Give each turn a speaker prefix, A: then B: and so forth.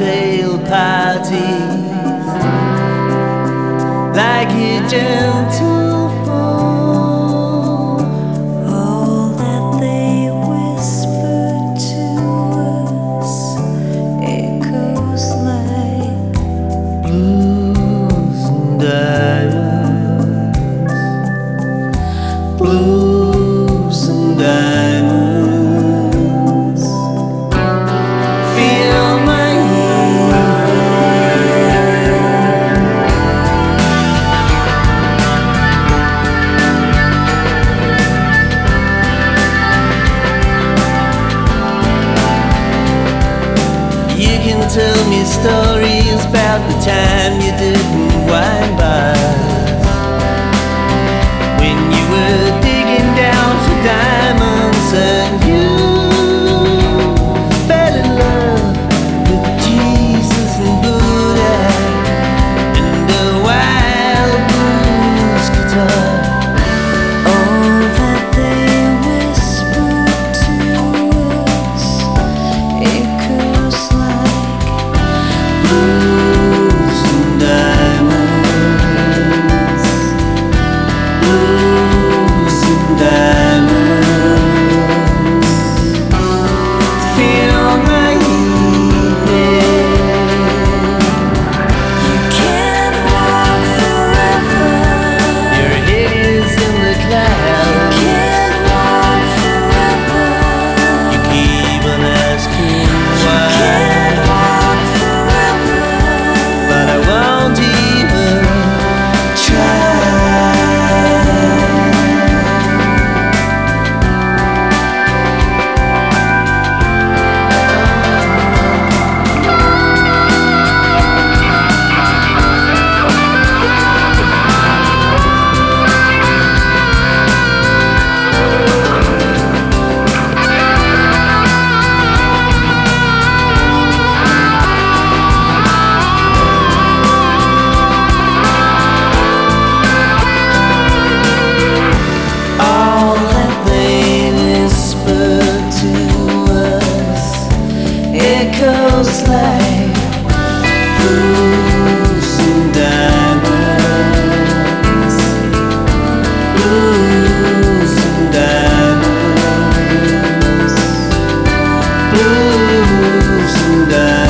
A: cocktail parties, like a gentle fall.
B: All that they whispered to us echoes like
A: blues and diamonds, blues and diamonds. Feel my You can tell me stories about the time you didn't wine bars, when you were digging down for diamonds and you fell in love with Jesus and Buddha and a wild blues guitar.
B: all that they whispered to us echoes like
A: Blues and diamonds, blues and diamonds. Feel my evening.
B: you can't walk forever.
A: Your head is in the clouds.
B: Can't walk forever.
A: You keep on asking why,
B: Can't walk forever.
A: but I won't even try. All that they whispered to us echoes like blues and diamonds, blues and diamonds, blues and diamonds.